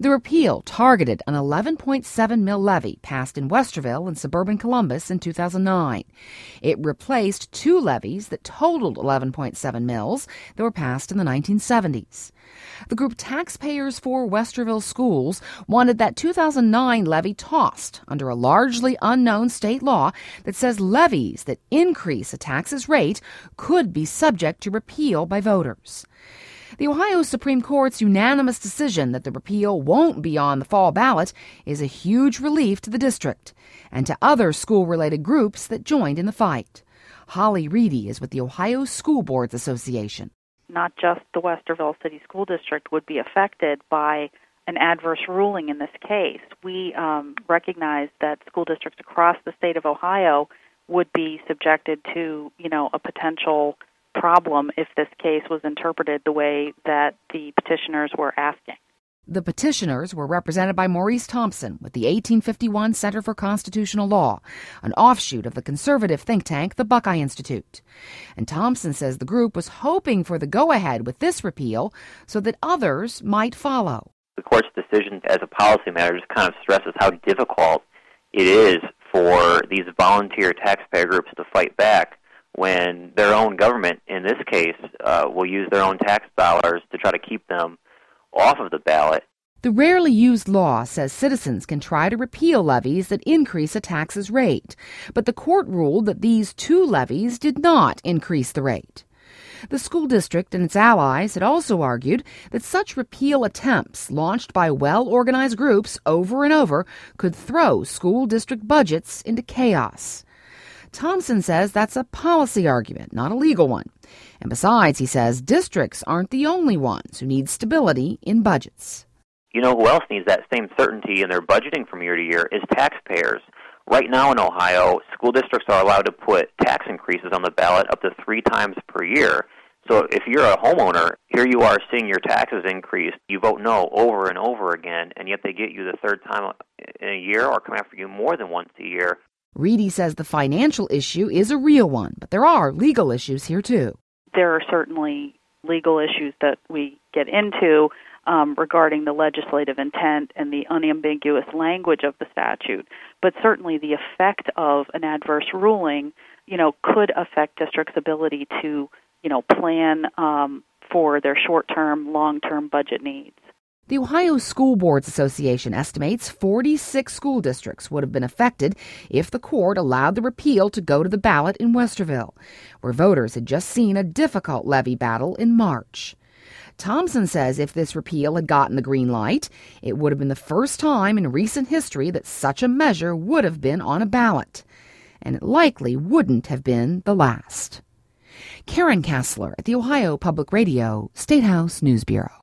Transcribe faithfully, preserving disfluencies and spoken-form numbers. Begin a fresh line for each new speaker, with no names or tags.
The repeal targeted an eleven point seven mil levy passed in Westerville and suburban Columbus in two thousand nine. It replaced two levies that totaled eleven point seven mils that were passed in the nineteen seventies. The group Taxpayers for Westerville Schools wanted that two thousand nine levy tossed under a largely unknown state law that says levies that increase a tax's rate could be subject to repeal by voters. The Ohio Supreme Court's unanimous decision that the repeal won't be on the fall ballot is a huge relief to the district and to other school-related groups that joined in the fight. Holly Reedy is with the Ohio School Boards Association.
Not just the Westerville City School District would be affected by an adverse ruling in this case. We um, recognize that school districts across the state of Ohio would be subjected to, you know, a potential problem if this case was interpreted the way that the petitioners were asking.
The petitioners were represented by Maurice Thompson with the eighteen fifty-one Center for Constitutional Law, an offshoot of the conservative think tank, the Buckeye Institute. And Thompson says the group was hoping for the go-ahead with this repeal so that others might follow.
The court's decision as a policy matter just kind of stresses how difficult it is for these volunteer taxpayer groups to fight back when their own government, in this case, uh, will use their own tax dollars to try to keep them off of the ballot.
The rarely used law says citizens can try to repeal levies that increase a tax's rate, but the court ruled that these two levies did not increase the rate. The school district and its allies had also argued that such repeal attempts launched by well-organized groups over and over could throw school district budgets into chaos. Thompson says that's a policy argument, not a legal one. And besides, he says, districts aren't the only ones who need stability in budgets.
You know who else needs that same certainty in their budgeting from year to year is taxpayers. Right now in Ohio, school districts are allowed to put tax increases on the ballot up to three times per year. So if you're a homeowner, here you are seeing your taxes increase. You vote no over and over again, and yet they get you the third time in a year or come after you more than once a year.
Reedy says the financial issue is a real one, but there are legal issues here too.
There are certainly legal issues that we get into um, regarding the legislative intent and the unambiguous language of the statute, but certainly the effect of an adverse ruling, you know, could affect districts' ability to, you know, plan um, for their short-term, long-term budget needs.
The Ohio School Boards Association estimates forty-six school districts would have been affected if the court allowed the repeal to go to the ballot in Westerville, where voters had just seen a difficult levy battle in March. Thompson says if this repeal had gotten the green light, it would have been the first time in recent history that such a measure would have been on a ballot. And it likely wouldn't have been the last. Karen Kassler at the Ohio Public Radio State House News Bureau.